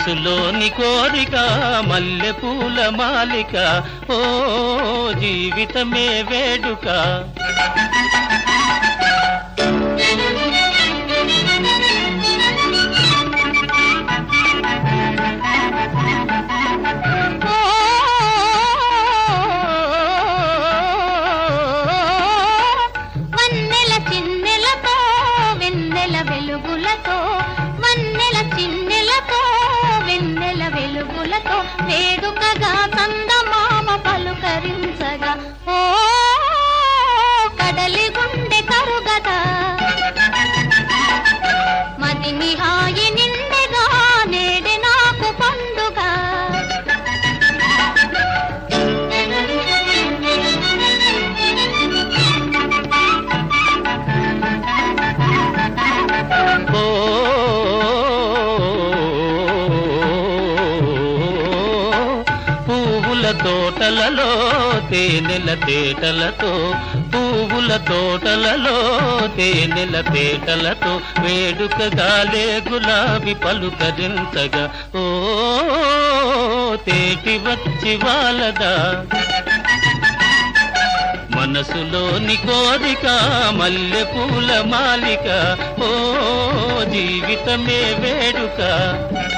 మనసులోని కోరిక మల్లెపూల మాలిక, ఓ జీవితమే వేడుక. వేడుకగా చందమామ పలుకరించగా, ఓ కడలి గుండె కరుగదా, మదిని హాయి నిండెగా నేడే నాకు పండుగ. తోటలలో తేనెల తేటలతో, పువ్వుల తోటలలో తేనెల తేటలతో, వేడుకగాలే గులాబీ పలుకరించగా, ఓ తేటి వచ్చి వాలదా. మనసులోని కోరిక మల్లెపూల మాలిక, ఓ జీవితమే వేడుక.